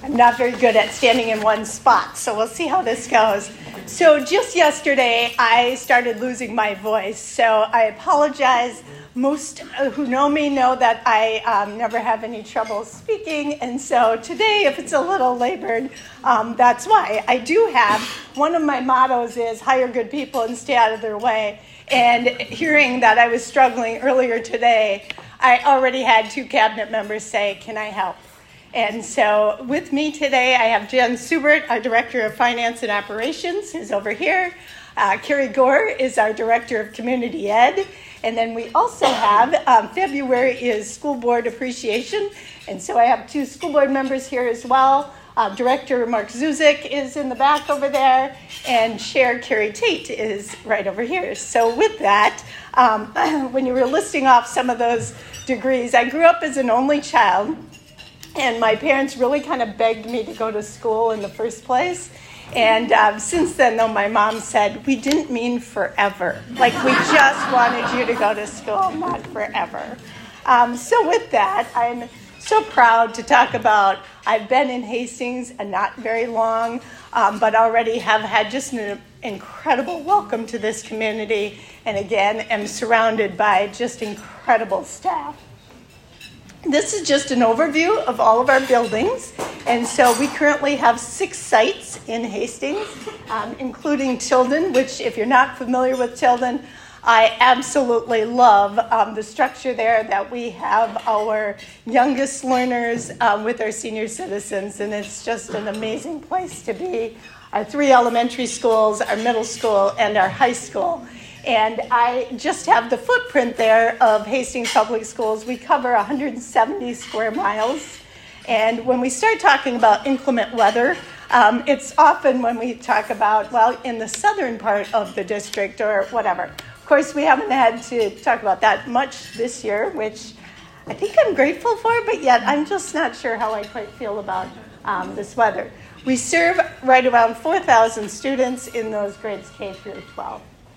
I'm not very good at standing in one spot, so we'll see how this goes. So just yesterday, I started losing my voice, so I apologize. Most who know me know that I never have any trouble speaking, and so today, if it's a little labored, that's why. I do have, one of my mottos is hire good people and stay out of their way, and hearing that I was struggling earlier today, I already had 2 cabinet members say, "Can I help?" And so with me today, I have Jen Subert, our Director of Finance and Operations, who's over here. Carrie Gore is our Director of Community Ed. And then we also have, February is School Board Appreciation. And so I have 2 school board members here as well. Director Mark Zuzik is in the back over there. And Chair Carrie Tate is right over here. So with that, when you were listing off some of those degrees, I grew up as an only child. And my parents really kind of begged me to go to school in the first place. And since then, though, my mom said, we didn't mean forever. Like, we just wanted you to go to school, not forever. So with that, I'm so proud to talk about, I've been in Hastings and not very long, but already have had just an incredible welcome to this community. And again, am surrounded by just incredible staff. This is just an overview of all of our buildings, and so we currently have 6 sites in Hastings, including Tilden, which if you're not familiar with Tilden, I absolutely love the structure there that we have our youngest learners with our senior citizens, and it's just an amazing place to be. Our 3 elementary schools, our middle school, and our high school. And I just have the footprint there of Hastings Public Schools. We cover 170 square miles. And when we start talking about inclement weather, it's often when we talk about, well, in the southern part of the district or whatever. Of course, we haven't had to talk about that much this year, which I think I'm grateful for, but yet I'm just not sure how I quite feel about this weather. We serve right around 4,000 students in those grades K through 12.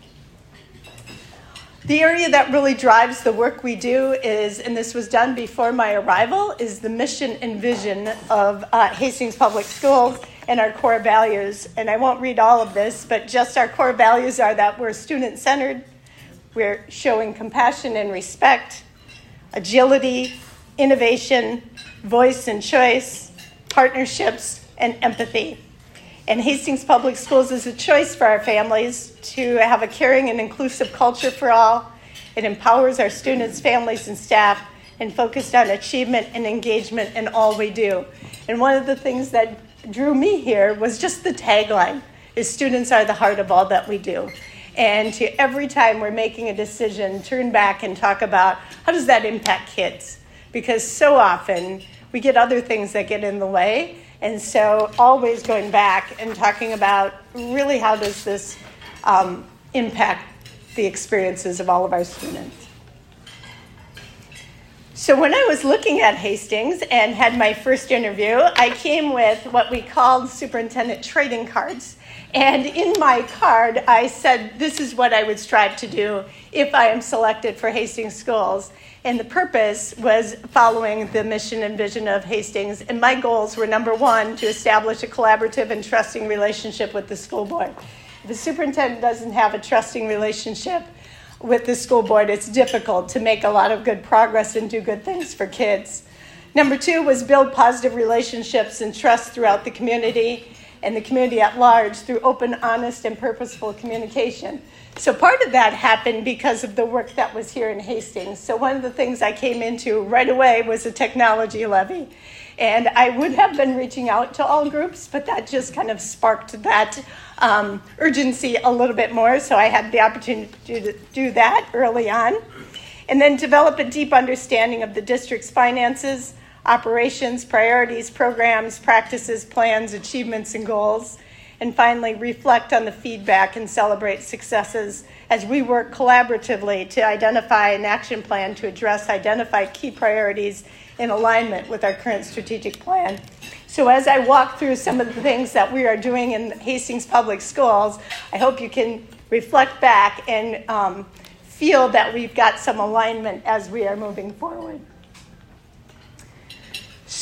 The area that really drives the work we do is, and this was done before my arrival, is the mission and vision of Hastings Public Schools and our core values. And I won't read all of this, but just our core values are that we're student-centered, we're showing compassion and respect, agility, innovation, voice and choice, partnerships, and empathy. And Hastings Public Schools is a choice for our families to have a caring and inclusive culture for all. It empowers our students, families, and staff, and focused on achievement and engagement in all we do. And one of the things that drew me here was just the tagline, is students are the heart of all that we do. And to every time we're making a decision, turn back and talk about how does that impact kids? Because so often we get other things that get in the way. And so always going back and talking about really how does this impact the experiences of all of our students. So when I was looking at Hastings and had my first interview, I came with what we called superintendent trading cards. And in my card, I said, this is what I would strive to do if I am selected for Hastings Schools. And the purpose was following the mission and vision of Hastings. And my goals were, number 1, to establish a collaborative and trusting relationship with the school board. If a superintendent doesn't have a trusting relationship with the school board, it's difficult to make a lot of good progress and do good things for kids. Number 2 was build positive relationships and trust throughout the community and the community at large through open, honest, and purposeful communication. So part of that happened because of the work that was here in Hastings. So one of the things I came into right away was a technology levy. And I would have been reaching out to all groups, but that just kind of sparked that urgency a little bit more. So I had the opportunity to do that early on. And then develop a deep understanding of the district's finances, operations, priorities, programs, practices, plans, achievements, and goals. And finally, reflect on the feedback and celebrate successes as we work collaboratively to identify an action plan to address identified key priorities in alignment with our current strategic plan. So as I walk through some of the things that we are doing in Hastings Public Schools, I hope you can reflect back and feel that we've got some alignment as we are moving forward.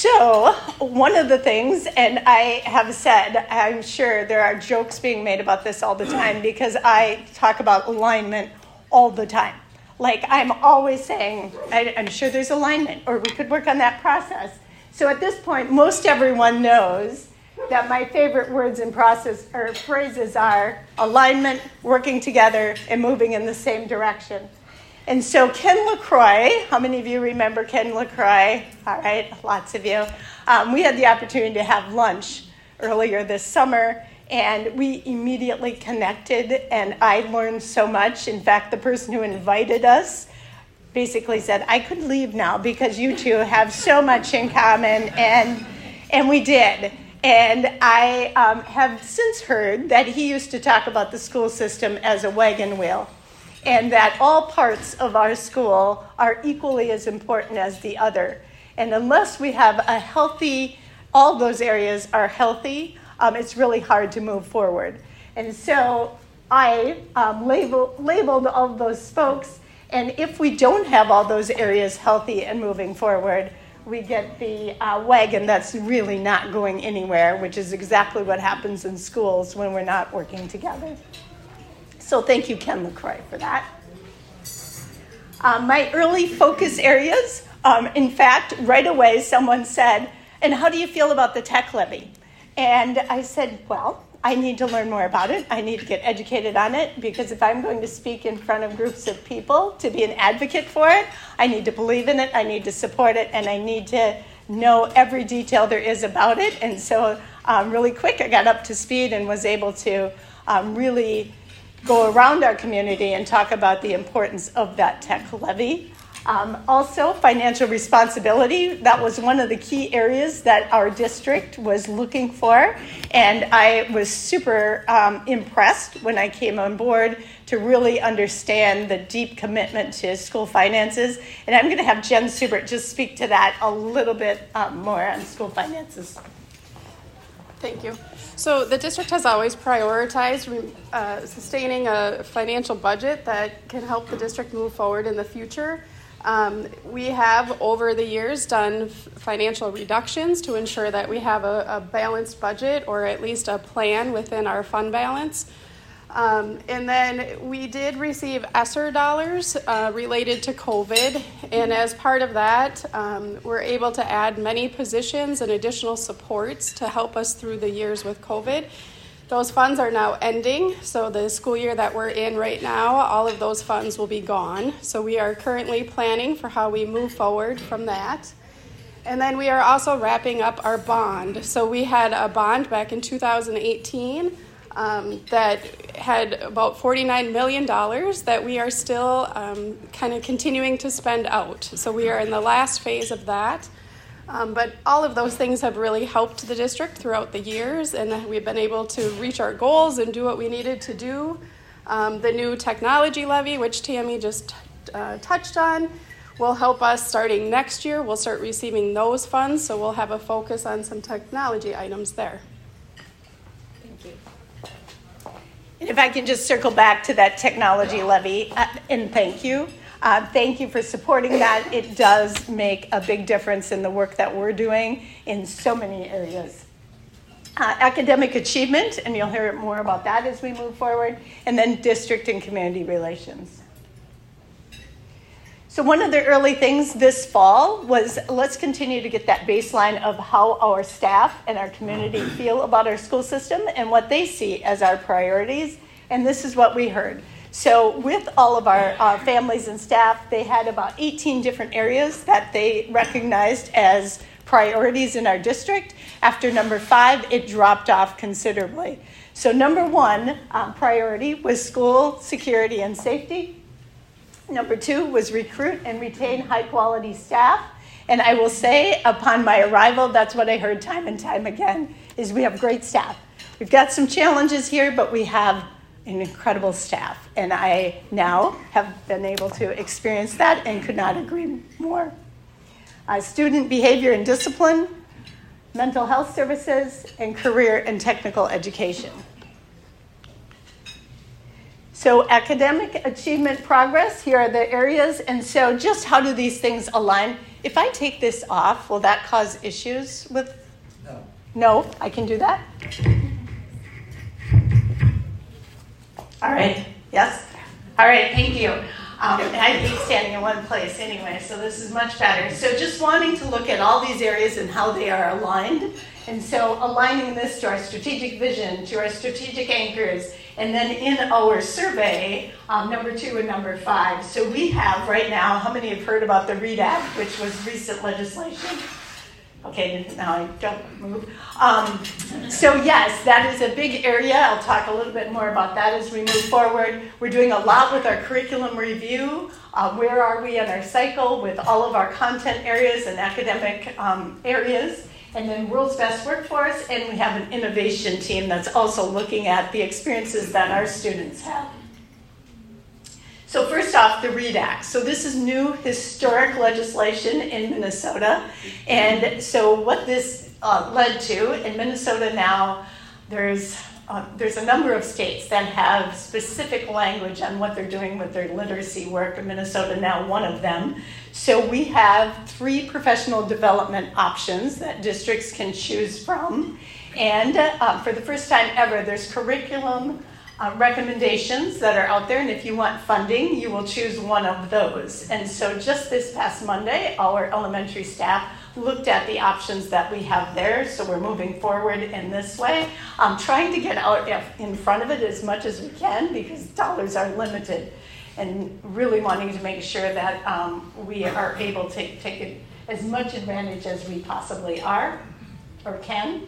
So one of the things, and I have said, I'm sure there are jokes being made about this all the time because I talk about alignment all the time. Like I'm always saying, I'm sure there's alignment, or we could work on that process. So at this point, most everyone knows that my favorite words and process or phrases are alignment, working together, and moving in the same direction. And so Ken LaCroix, how many of you remember Ken LaCroix? All right, lots of you. We had the opportunity to have lunch earlier this summer, and we immediately connected, and I learned so much. In fact, the person who invited us basically said, I could leave now because you two have so much in common, and we did. And I have since heard that he used to talk about the school system as a wagon wheel, and that all parts of our school are equally as important as the other. And unless we have a healthy, all those areas are healthy, it's really hard to move forward. And so I labeled all of those spokes, and if we don't have all those areas healthy and moving forward, we get the wagon that's really not going anywhere, which is exactly what happens in schools when we're not working together. So thank you, Ken LaCroix, for that. My early focus areas, in fact, right away someone said, and how do you feel about the tech levy? And I said, well, I need to learn more about it. I need to get educated on it, because if I'm going to speak in front of groups of people to be an advocate for it, I need to believe in it, I need to support it, and I need to know every detail there is about it. And so really quick, I got up to speed and was able to really go around our community and talk about the importance of that tech levy. Also, financial responsibility. That was one of the key areas that our district was looking for. And I was super impressed when I came on board to really understand the deep commitment to school finances. And I'm going to have Jen Subert just speak to that a little bit more on school finances. Thank you. So the district has always prioritized sustaining a financial budget that can help the district move forward in the future. We have, over the years, done financial reductions to ensure that we have a balanced budget, or at least a plan within our fund balance. And then we did receive ESSER dollars related to COVID, and as part of that, we're able to add many positions and additional supports to help us through the years with COVID. Those funds are now ending, so the school year that we're in right now, all of those funds will be gone. So we are currently planning for how we move forward from that. And then we are also wrapping up our bond. So we had a bond back in 2018 that had about $49 million that we are still kind of continuing to spend out. So we are in the last phase of that. But all of those things have really helped the district throughout the years, and we've been able to reach our goals and do what we needed to do. The new technology levy, which Tammy just touched on, will help us starting next year. We'll start receiving those funds, so we'll have a focus on some technology items there. Thank you. And if I can just circle back to that technology levy, and thank you. Thank you for supporting that. It does make a big difference in the work that we're doing in so many areas. Academic achievement, and you'll hear more about that as we move forward, and then district and community relations. So one of the early things this fall was, let's continue to get that baseline of how our staff and our community feel about our school system and what they see as our priorities, and this is what we heard. So with all of our families and staff, they had about 18 different areas that they recognized as priorities in our district. After number 5, it dropped off considerably. So number 1 priority was school security and safety. Number 2 was recruit and retain high-quality staff. And I will say, upon my arrival, that's what I heard time and time again, is we have great staff. We've got some challenges here, but we have an incredible staff, and I now have been able to experience that and could not agree more. Student behavior and discipline, mental health services, and career and technical education. So academic achievement progress, here are the areas. And so just how do these things align? If I take this off, will that cause issues with? No. No, I can do that? All right, yes? All right, thank you. And I hate standing in one place anyway, so this is much better. So just wanting to look at all these areas and how they are aligned. And so aligning this to our strategic vision, to our strategic anchors, and then in our survey, number 2 and number 5. So we have right now, how many have heard about the READ Act, which was recent legislation? Okay, now I don't move. So yes, that is a big area. I'll talk a little bit more about that as we move forward. We're doing a lot with our curriculum review. Where are we in our cycle with all of our content areas and academic areas? And then World's Best Workforce, and we have an innovation team that's also looking at the experiences that our students have. So first off, the READ Act. So this is new historic legislation in Minnesota. And so what this led to, in Minnesota now, there's a number of states that have specific language on what they're doing with their literacy work, and Minnesota now one of them. So we have 3 professional development options that districts can choose from. And for the first time ever, there's curriculum recommendations that are out there, and if you want funding, you will choose one of those. And so just this past Monday, our elementary staff looked at the options that we have there, so we're moving forward in this way. Trying to get out in front of it as much as we can because dollars are limited, and really wanting to make sure that we are able to take as much advantage as we possibly are or can.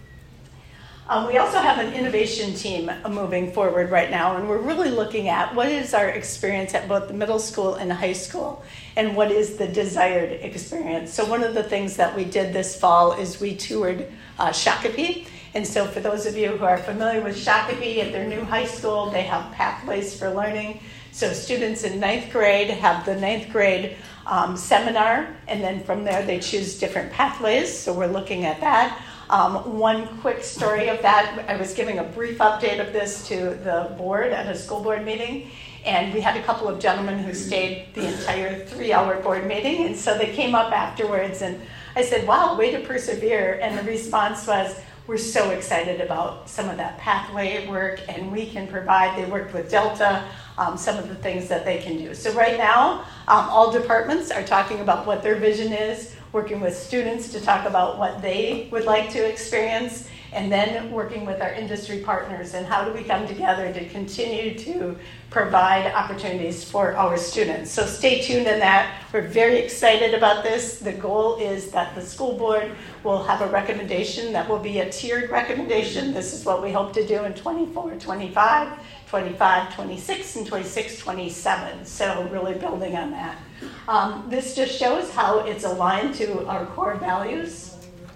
We also have an innovation team moving forward right now, and we're really looking at what is our experience at both the middle school and high school, and what is the desired experience. So one of the things that we did this fall is we toured Shakopee. And so for those of you who are familiar with Shakopee, at their new high school, they have pathways for learning. So students in 9th grade have the 9th grade seminar, and then from there they choose different pathways. So we're looking at that. One quick story of that, I was giving a brief update of this to the board at a school board meeting, and we had a couple of gentlemen who stayed the entire 3-hour board meeting, and so they came up afterwards, and I said, wow, way to persevere, and the response was, we're so excited about some of that pathway work, and we can provide, they worked with Delta, some of the things that they can do. So right now, all departments are talking about what their vision is, working with students to talk about what they would like to experience, and then working with our industry partners and how do we come together to continue to provide opportunities for our students. So stay tuned in that. We're very excited about this. The goal is that the school board will have a recommendation that will be a tiered recommendation. This is what we hope to do in 24, 25, 25, 26, and 26, 27. So really building on that. This just shows how it's aligned to our core values.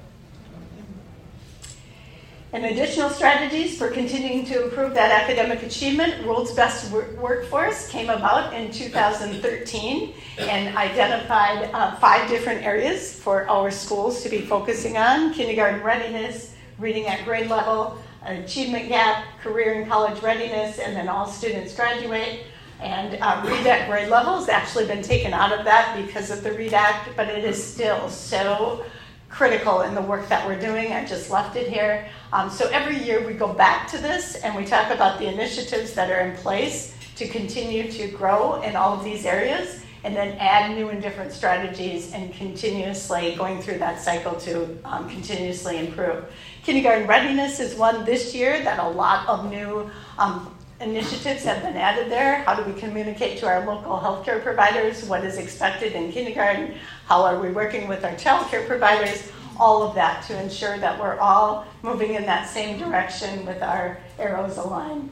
And additional strategies for continuing to improve that academic achievement. World's Best Workforce came about in 2013 and identified 5 different areas for our schools to be focusing on: kindergarten readiness, reading at grade level, an achievement gap, career and college readiness, and then all students graduate. And read at grade level has actually been taken out of that because of the READ Act, but it is still so critical in the work that we're doing. I just left it here. So every year we go back to this and we talk about the initiatives that are in place to continue to grow in all of these areas, and then add new and different strategies and continuously going through that cycle to continuously improve. Kindergarten readiness is one this year that a lot of new initiatives have been added there. How do we communicate to our local healthcare providers what is expected in kindergarten? How are we working with our childcare providers? All of that to ensure that we're all moving in that same direction with our arrows aligned.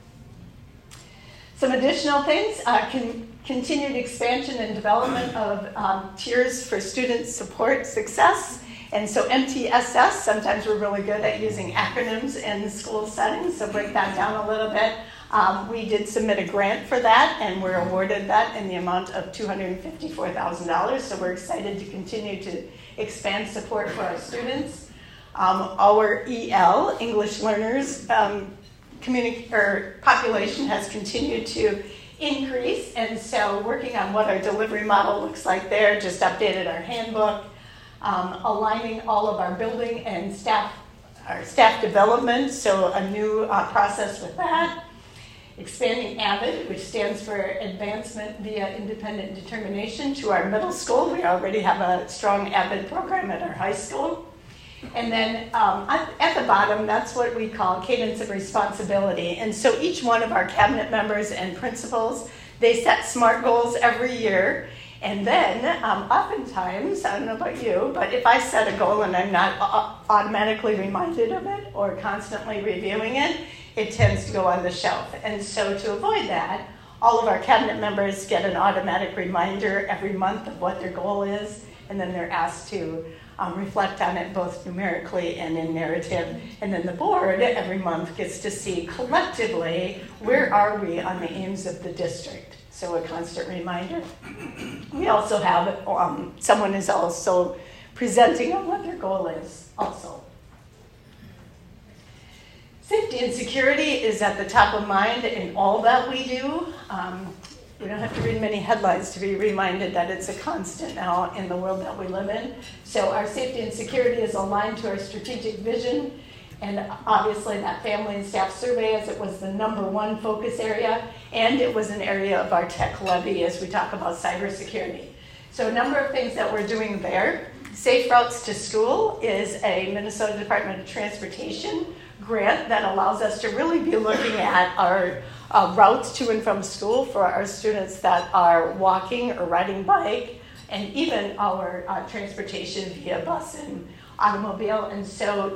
Some additional things, continued expansion and development of tiers for student support success. And so MTSS, sometimes we're really good at using acronyms in school settings, so break that down a little bit. We did submit a grant for that, and we're awarded that in the amount of $254,000, so we're excited to continue to expand support for our students. Our EL, English Learners population has continued to increase, and so working on what our delivery model looks like there, just updated our handbook, aligning all of our building and our staff development, so a new process with that. Expanding AVID, which stands for Advancement via Independent Determination, to our middle school. We already have a strong AVID program at our high school. And then at the bottom, that's what we call cadence of responsibility. And so each one of our cabinet members and principals, they set SMART goals every year. And then oftentimes, I don't know about you, but if I set a goal and I'm not automatically reminded of it or constantly reviewing it, it tends to go on the shelf. And so to avoid that, all of our cabinet members get an automatic reminder every month of what their goal is, and then they're asked to reflect on it both numerically and in narrative. And then the board every month gets to see collectively where are we on the aims of the district. So a constant reminder. We also have someone is also presenting on what their goal is also. Safety and security is at the top of mind in all that we do. We don't have to read many headlines to be reminded that it's a constant now in the world that we live in. So our safety and security is aligned to our strategic vision, and obviously that family and staff survey, as it was the #1 focus area, and it was an area of our tech levy as we talk about cybersecurity. So a number of things that we're doing there. Safe Routes to School is a Minnesota Department of Transportation grant that allows us to really be looking at our routes to and from school for our students that are walking or riding bike, and even our transportation via bus and automobile. And so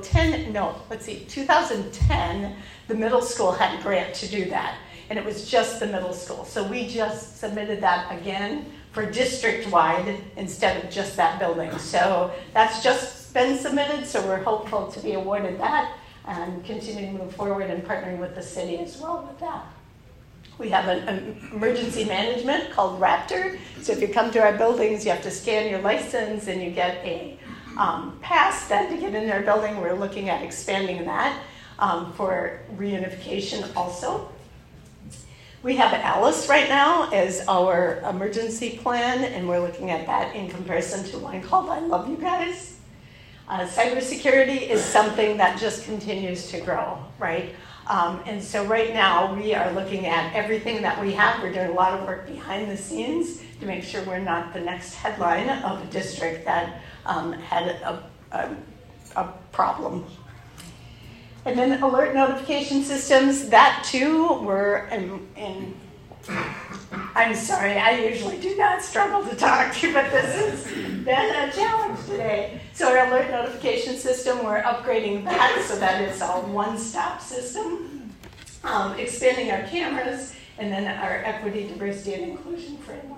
2010, the middle school had a grant to do that, and it was just the middle school. So we just submitted that again for district-wide instead of just that building. So that's just been submitted, so we're hopeful to be awarded that and continue to move forward and partnering with the city as well with that. We have an emergency management called Raptor. So if you come to our buildings, you have to scan your license and you get a pass then to get in our building. We're looking at expanding that for reunification also. We have Alice right now as our emergency plan, and we're looking at that in comparison to one called I Love You Guys. Cybersecurity is something that just continues to grow, right? And so right now we are looking at everything that we have. We're doing a lot of work behind the scenes to make sure we're not the next headline of a district that had a problem. And then alert notification systems, that too, we're in I'm sorry, I usually do not struggle to talk, but this has been a challenge today. So our alert notification system, we're upgrading that so that it's a one-stop system, expanding our cameras, and then our equity, diversity, and inclusion framework.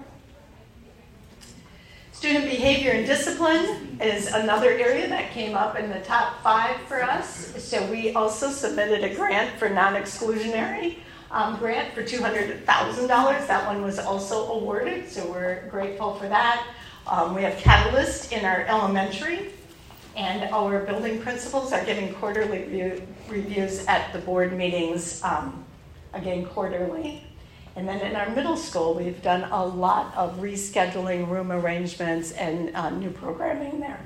Student behavior and discipline is another area that came up in the top 5 for us. So we also submitted a grant for non-exclusionary grant for $200,000. That one was also awarded, so we're grateful for that. We have Catalyst in our elementary, and our building principals are giving quarterly reviews at the board meetings, again quarterly. And then in our middle school, we've done a lot of rescheduling, room arrangements, and new programming there.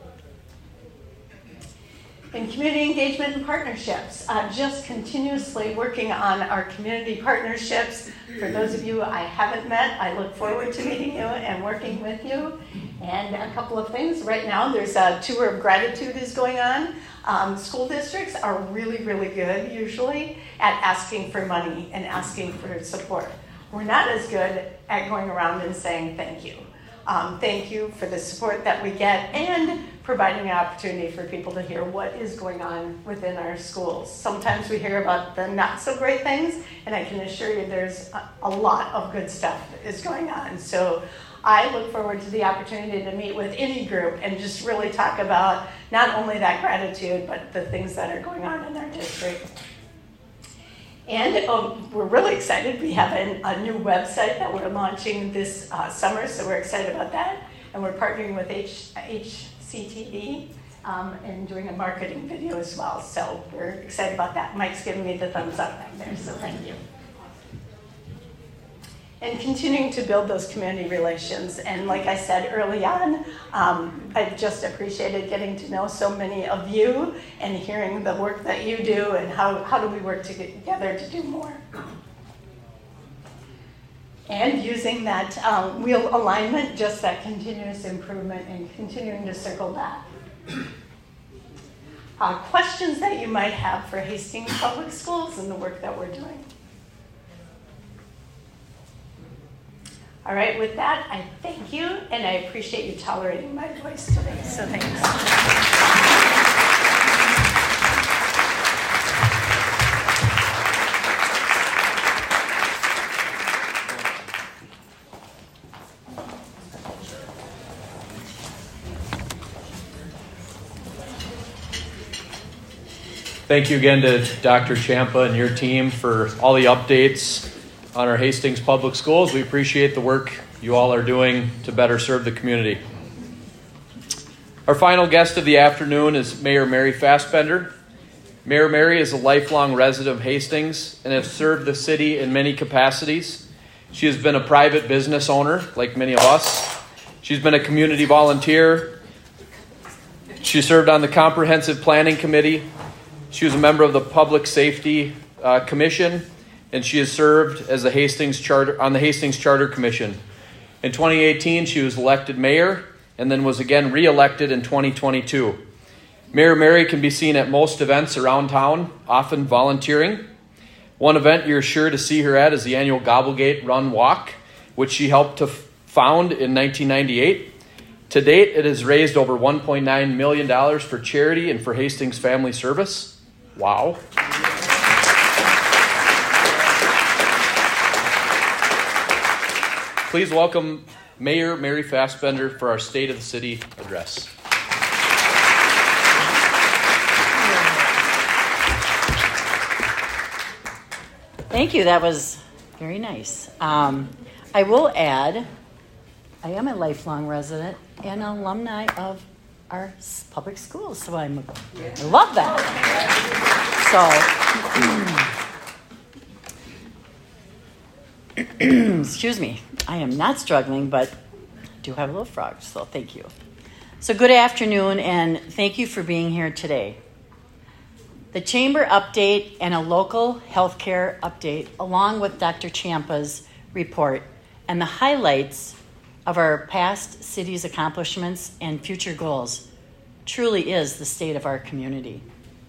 In community engagement and partnerships, just continuously working on our community partnerships. For those of you I haven't met, I look forward to meeting you and working with you. And a couple of things. Right now, there's a tour of gratitude is going on. School districts are really, really good, usually, at asking for money and asking for support. We're not as good at going around and saying thank you. Thank you for the support that we get and providing an opportunity for people to hear what is going on within our schools. Sometimes we hear about the not so great things, and I can assure you there's a lot of good stuff that is going on. So I look forward to the opportunity to meet with any group and just really talk about not only that gratitude, but the things that are going on in our district. And we're really excited. We have a new website that we're launching this summer, so we're excited about that. And we're partnering with HCTV and doing a marketing video as well. So we're excited about that. Mike's giving me the thumbs up back there, so thank you. And continuing to build those community relations. And like I said early on, I've just appreciated getting to know so many of you and hearing the work that you do and how do we work together to do more. And using that wheel alignment, just that continuous improvement and continuing to circle back. Questions that you might have for Hastings Public Schools and the work that we're doing. All right, with that, I thank you, and I appreciate you tolerating my voice today, so thanks. Thank you again to Dr. Ciampa and your team for all the updates on our Hastings Public Schools. We appreciate the work you all are doing to better serve the community. Our final guest of the afternoon is Mayor Mary Fassbender. Mayor Mary is a lifelong resident of Hastings and has served the city in many capacities. She has been a private business owner, like many of us. She's been a community volunteer. She served on the Comprehensive Planning Committee. She was a member of the Public Safety Commission, and she has served as on the Hastings Charter Commission. In 2018, she was elected mayor and then was again re-elected in 2022. Mayor Mary can be seen at most events around town, often volunteering. One event you're sure to see her at is the annual Gobblegate Run Walk, which she helped to found in 1998. To date, it has raised over $1.9 million for charity and for Hastings Family Service. Wow. Please welcome Mayor Mary Fassbender for our State of the City address. Thank you. That was very nice. I will add, I am a lifelong resident and alumni of our public schools, so I love that. So, excuse me, I am not struggling, but do have a little frog, so thank you. So good afternoon, and thank you for being here today. The Chamber update and a local healthcare update, along with Dr. Ciampa's report and the highlights of our past city's accomplishments and future goals, truly is the state of our community.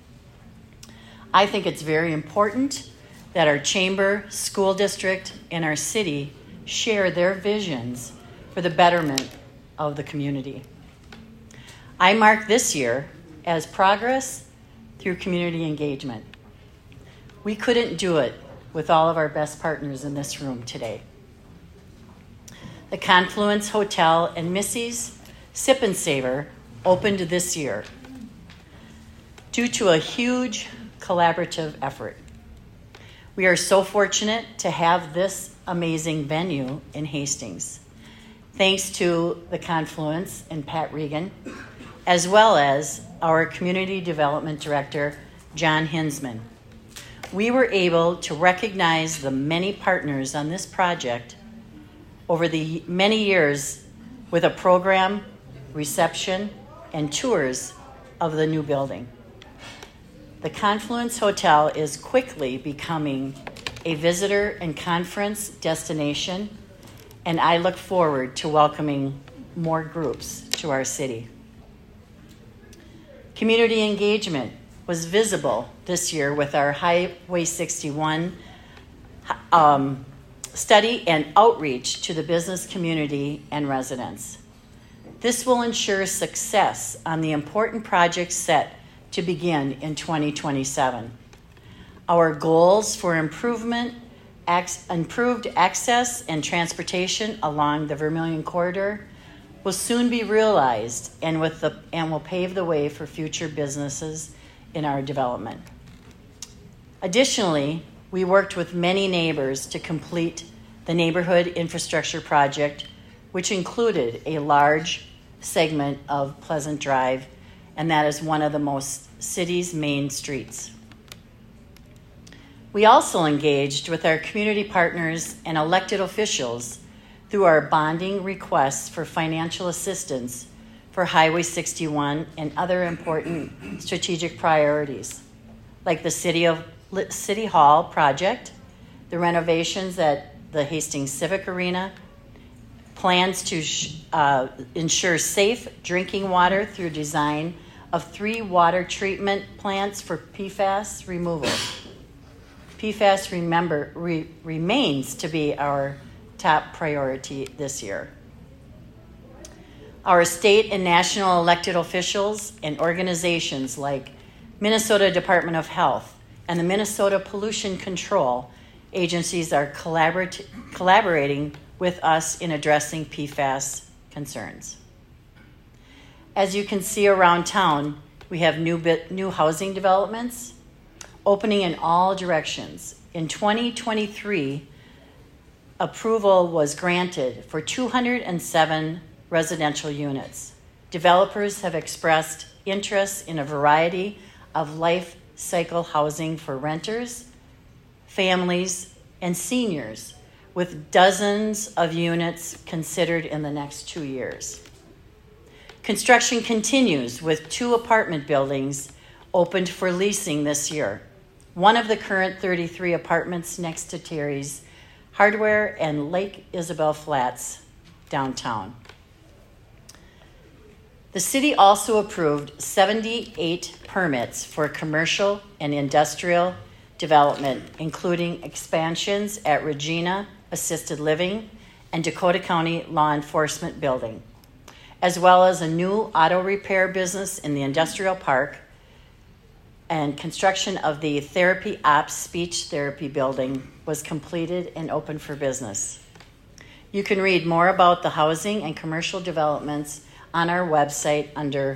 I think it's very important that our chamber, school district, and our city share their visions for the betterment of the community. I mark this year as progress through community engagement. We couldn't do it with all of our best partners in this room today. The Confluence Hotel and Missy's Sip and Savor opened this year due to a huge collaborative effort. We are so fortunate to have this amazing venue in Hastings. Thanks to the Confluence and Pat Regan, as well as our Community Development Director, John Hinsman. We were able to recognize the many partners on this project over the many years with a program, reception, and tours of the new building. The Confluence Hotel is quickly becoming a visitor and conference destination, and I look forward to welcoming more groups to our city. Community engagement was visible this year with our Highway 61 study and outreach to the business community and residents. This will ensure success on the important projects set to begin in 2027. Our goals for improved access and transportation along the Vermilion Corridor will soon be realized and will pave the way for future businesses in our development. Additionally, we worked with many neighbors to complete the neighborhood infrastructure project, which included a large segment of Pleasant Drive and that is one of the city's main streets. We also engaged with our community partners and elected officials through our bonding requests for financial assistance for Highway 61 and other important strategic priorities, like the City Hall project, the renovations at the Hastings Civic Arena, plans to ensure safe drinking water through design of 3 water treatment plants for PFAS removal. PFAS, remains to be our top priority this year. Our state and national elected officials and organizations like Minnesota Department of Health and the Minnesota Pollution Control agencies are collaborating with us in addressing PFAS concerns. As you can see around town, we have new housing developments opening in all directions. In 2023, approval was granted for 207 residential units. Developers have expressed interest in a variety of life cycle housing for renters, families, and seniors, with dozens of units considered in the next 2 years. Construction continues with 2 apartment buildings opened for leasing this year. One of the current 33 apartments next to Terry's Hardware and Lake Isabel Flats downtown. The city also approved 78 permits for commercial and industrial development, including expansions at Regina Assisted Living and Dakota County Law Enforcement Building, as well as a new auto repair business in the industrial park, and construction of the Therapy Ops Speech Therapy Building was completed and open for business. You can read more about the housing and commercial developments on our website under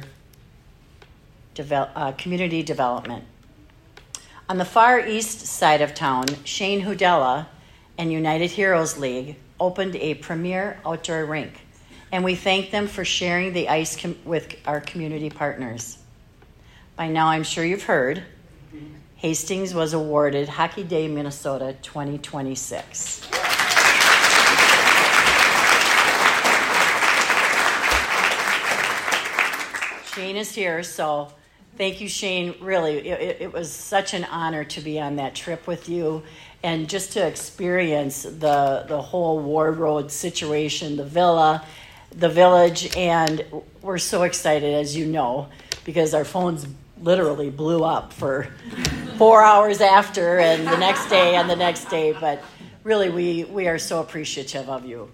community development. On the far east side of town, Shane Hudella and United Heroes League opened a premier outdoor rink, and we thank them for sharing the ice with our community partners. By now, I'm sure you've heard, Hastings was awarded Hockey Day Minnesota 2026. Shane is here, so thank you, Shane. Really, it was such an honor to be on that trip with you and just to experience the whole Ward Road situation, the villa, the village, and we're so excited, as you know, because our phones literally blew up for 4 hours after and the next day and the next day, but really we are so appreciative of you.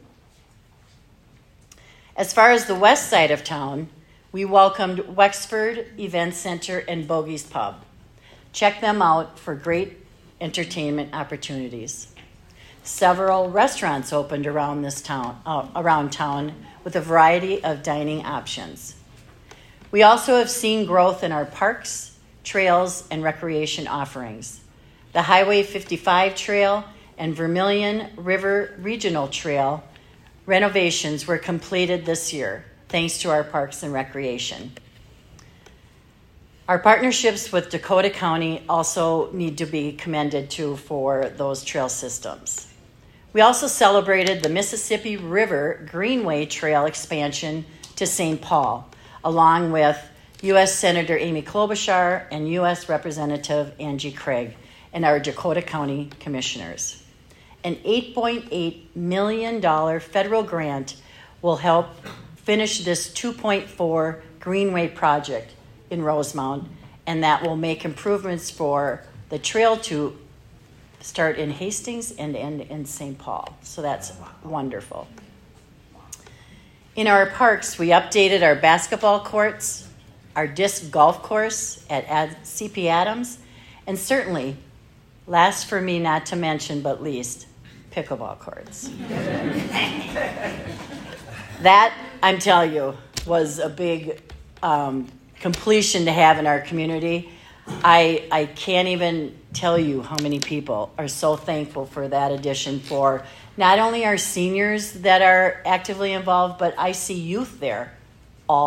As far as the west side of town, we welcomed Wexford Event Center and Bogey's Pub. Check them out for great entertainment opportunities. Several restaurants opened around town with a variety of dining options. We also have seen growth in our parks, trails, and recreation offerings. The Highway 55 Trail and Vermilion River Regional Trail renovations were completed this year, thanks to our parks and recreation. Our partnerships with Dakota County also need to be commended too for those trail systems. We also celebrated the Mississippi River Greenway Trail expansion to St. Paul, along with U.S. Senator Amy Klobuchar and U.S. Representative Angie Craig and our Dakota County commissioners. An $8.8 million federal grant will help finish this 2.4 Greenway project in Rosemount, and that will make improvements for the trail to start in Hastings and end in St. Paul. So that's wonderful. In our parks, we updated our basketball courts, our disc golf course at CP Adams, and certainly, last for me not to mention but least, pickleball courts. That, I'm telling you, was a big completion to have in our community. I can't even tell you how many people are so thankful for that addition for not only our seniors that are actively involved, but I see youth there all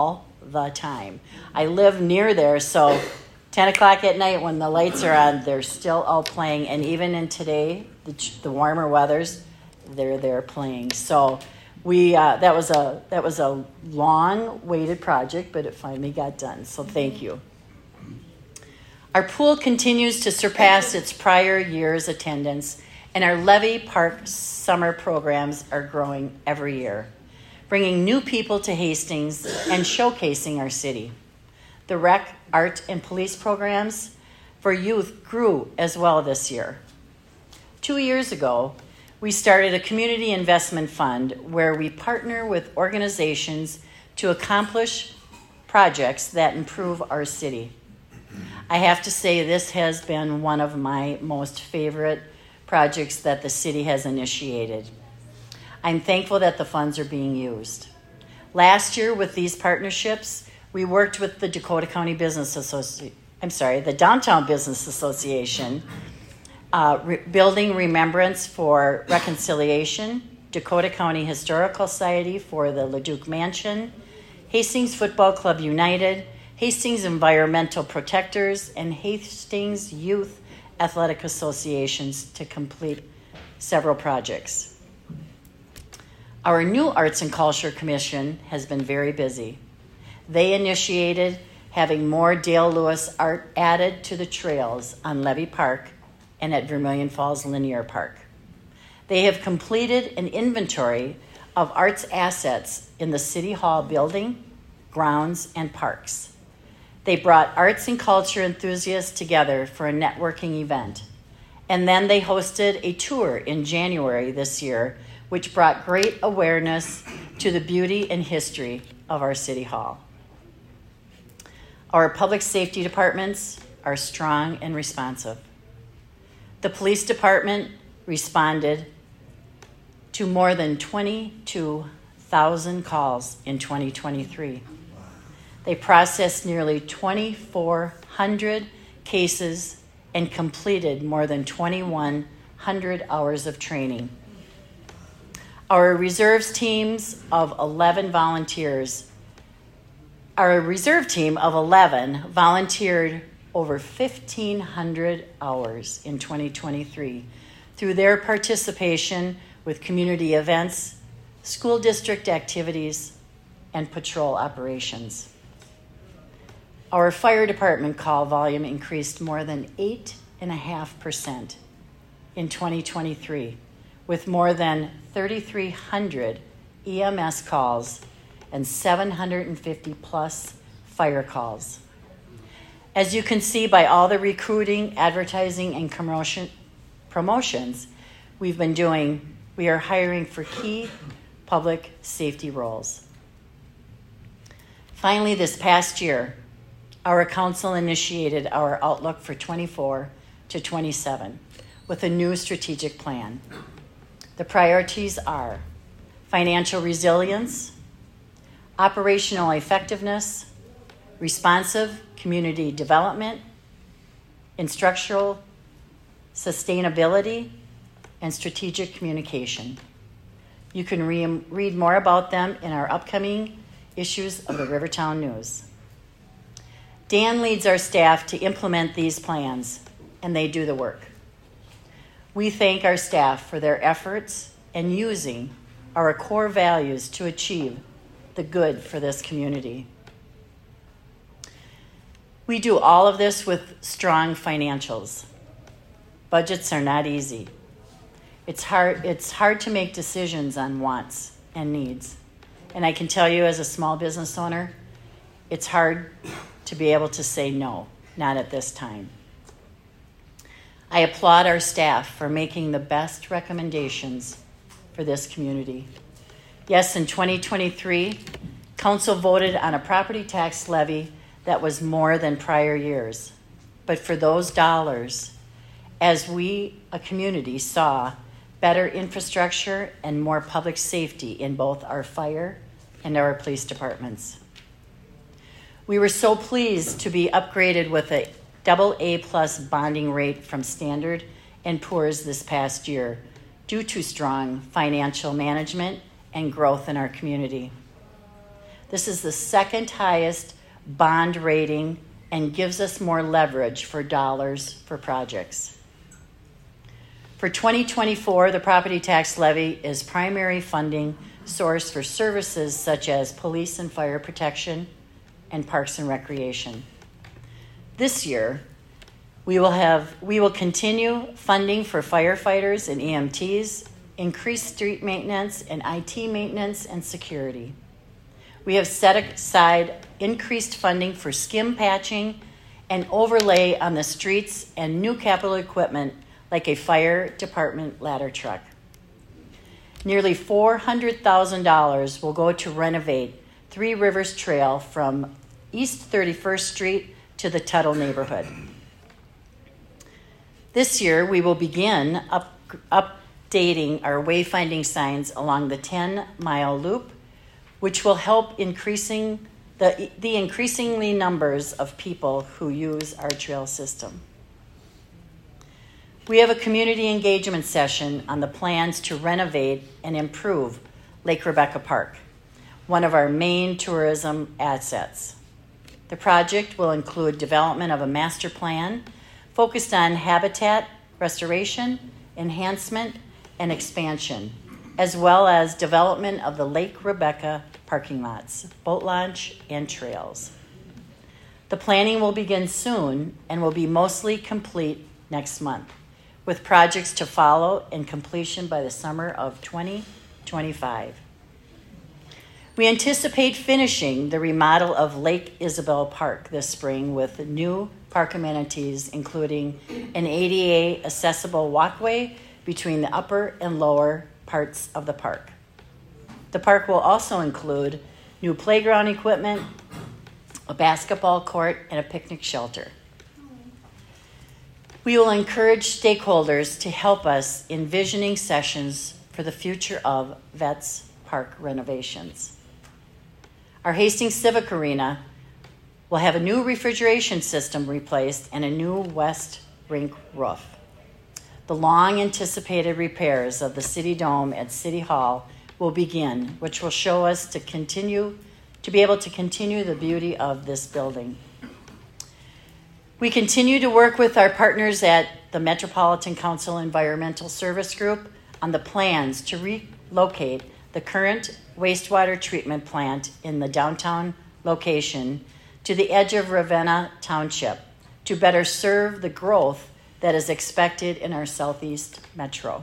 the time. I live near there, so 10 o'clock at night when the lights are on, they're still all playing. And even in today, the warmer weathers, they're there playing. So that was a long-waited project, but it finally got done. So thank you. Our pool continues to surpass its prior year's attendance, and our Levy Park summer programs are growing every year, bringing new people to Hastings and showcasing our city. The rec, art, and police programs for youth grew as well this year. 2 years ago, we started a community investment fund where we partner with organizations to accomplish projects that improve our city. I have to say this has been one of my most favorite projects that the city has initiated. I'm thankful that the funds are being used. Last year with these partnerships, we worked with the Dakota County the Downtown Business Association, Building Remembrance for Reconciliation, Dakota County Historical Society for the Leduc Mansion, Hastings Football Club United, Hastings Environmental Protectors, and Hastings Youth Athletic Associations to complete several projects. Our new Arts and Culture Commission has been very busy. They initiated having more Dale Lewis art added to the trails on Levy Park and at Vermilion Falls Linear Park. They have completed an inventory of arts assets in the City Hall building, grounds, and parks. They brought arts and culture enthusiasts together for a networking event. And then they hosted a tour in January this year, which brought great awareness to the beauty and history of our City Hall. Our public safety departments are strong and responsive. The police department responded to more than 22,000 calls in 2023. They processed nearly 2,400 cases and completed more than 2,100 hours of training. Our reserve team of 11 volunteered over 1,500 hours in 2023 through their participation with community events, school district activities, and patrol operations. Our fire department call volume increased more than 8.5% in 2023, with more than 3,300 EMS calls and 750 plus fire calls. As you can see by all the recruiting, advertising, and promotions we've been doing, we are hiring for key public safety roles. Finally, this past year, our council initiated our outlook for 24 to 27 with a new strategic plan. The priorities are financial resilience, operational effectiveness, responsive community development, instructional sustainability, and strategic communication. You can read more about them in our upcoming issues of the Rivertown News. Dan leads our staff to implement these plans, and they do the work. We thank our staff for their efforts and using our core values to achieve the good for this community. We do all of this with strong financials. Budgets are not easy. It's hard to make decisions on wants and needs. And I can tell you as a small business owner, it's hard to be able to say no, not at this time. I applaud our staff for making the best recommendations for this community. Yes, in 2023, council voted on a property tax levy that was more than prior years. But for those dollars, as we, a community, saw better infrastructure and more public safety in both our fire and our police departments. We were so pleased to be upgraded with a AA+ bonding rate from Standard & Poor's this past year due to strong financial management and growth in our community. This is the second highest bond rating and gives us more leverage for dollars for projects. For 2024, the property tax levy is primary funding source for services such as police and fire protection and parks and recreation. This year, we will continue funding for firefighters and EMTs, increased street maintenance and IT maintenance and security. We have set aside increased funding for skim patching and overlay on the streets and new capital equipment like a fire department ladder truck. Nearly $400,000 will go to renovate Three Rivers Trail from East 31st Street to the Tuttle neighborhood. This year, we will begin updating our wayfinding signs along the 10-mile loop, which will help increasing the increasingly numbers of people who use our trail system. We have a community engagement session on the plans to renovate and improve Lake Rebecca Park, one of our main tourism assets. The project will include development of a master plan focused on habitat restoration, enhancement, and expansion, as well as development of the Lake Rebecca parking lots, boat launch, and trails. The planning will begin soon and will be mostly complete next month, with projects to follow and completion by the summer of 2025. We anticipate finishing the remodel of Lake Isabel Park this spring with new park amenities, including an ADA accessible walkway between the upper and lower parts of the park. The park will also include new playground equipment, a basketball court, and a picnic shelter. We will encourage stakeholders to help us in visioning sessions for the future of Vets Park renovations. Our Hastings Civic Arena will have a new refrigeration system replaced and a new west rink roof. The long-anticipated repairs of the City Dome at City Hall will begin, which will show us to be able to continue the beauty of this building. We continue to work with our partners at the Metropolitan Council Environmental Service Group on the plans to relocate the current wastewater treatment plant in the downtown location to the edge of Ravenna Township to better serve the growth that is expected in our southeast metro.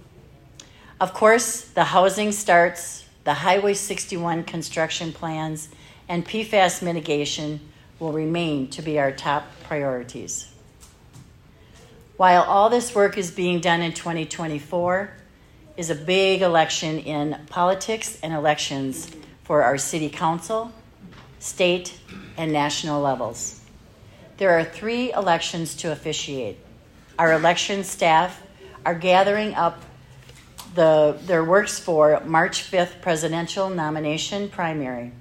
Of course, the housing starts, the Highway 61 construction plans, and PFAS mitigation will remain to be our top priorities. While all this work is being done in 2024, is a big election in politics and elections for our city council, state, and national levels. There are 3 elections to officiate. Our election staff are gathering up their works for March 5th presidential nomination primary.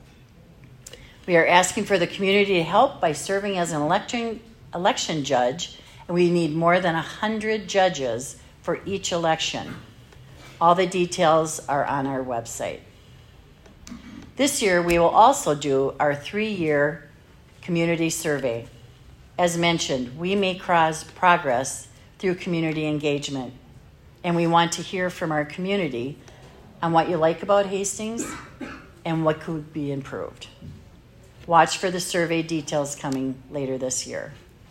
We are asking for the community to help by serving as an election judge, and we need more than 100 judges for each election. All the details are on our website. This year, we will also do our 3-year community survey. As mentioned, we make progress through community engagement, and we want to hear from our community on what you like about Hastings and what could be improved. Watch for the survey details coming later this year.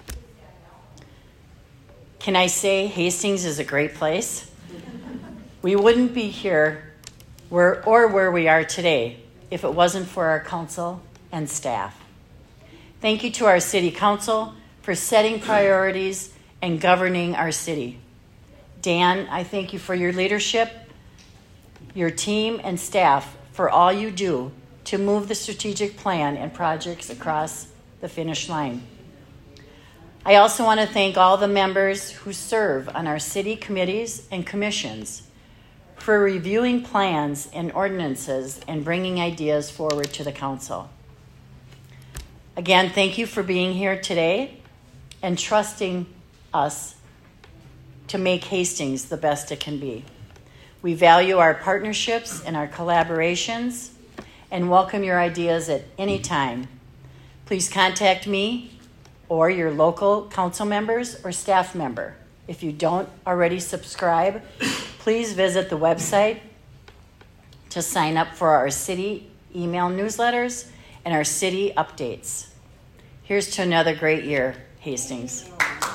Can I say Hastings is a great place? We wouldn't be here where we are today if it wasn't for our council and staff. Thank you to our city council for setting priorities and governing our city. Dan, I thank you for your leadership, your team and staff for all you do to move the strategic plan and projects across the finish line. I also want to thank all the members who serve on our city committees and commissions for reviewing plans and ordinances and bringing ideas forward to the council. Again, thank you for being here today and trusting us to make Hastings the best it can be. We value our partnerships and our collaborations, and welcome your ideas at any time. Please contact me or your local council members or staff member. If you don't already subscribe, please visit the website to sign up for our city email newsletters and our city updates. Here's to another great year, Hastings.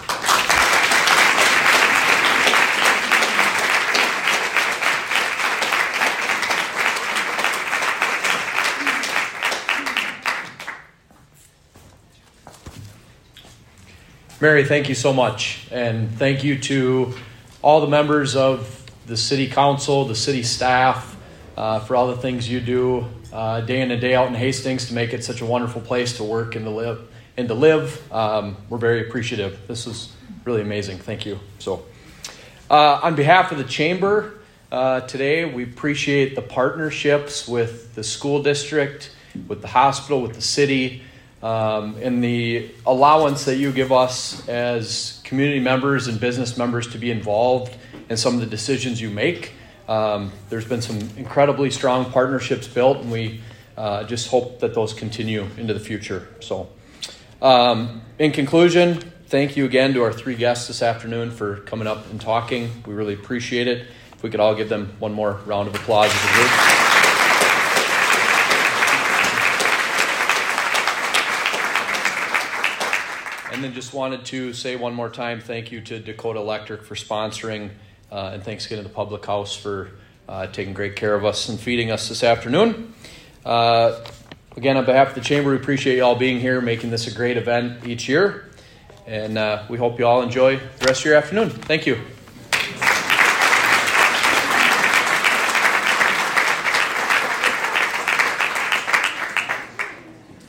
Mary, thank you so much. And thank you to all the members of the city council, the city staff, for all the things you do day in and day out in Hastings to make it such a wonderful place to work and to live. We're very appreciative. This was really amazing. Thank you. So, on behalf of the chamber, today we appreciate the partnerships with the school district, with the hospital, with the city, and the allowance that you give us as community members and business members to be involved in some of the decisions you make. There's been some incredibly strong partnerships built, and we just hope that those continue into the future. So, in conclusion, thank you again to our three guests this afternoon for coming up and talking. We really appreciate it. If we could all give them one more round of applause as a group. And then just wanted to say one more time, thank you to Dakota Electric for sponsoring, and thanks again to the Public House for taking great care of us and feeding us this afternoon. Again, on behalf of the Chamber, we appreciate you all being here, making this a great event each year. And we hope you all enjoy the rest of your afternoon. Thank you.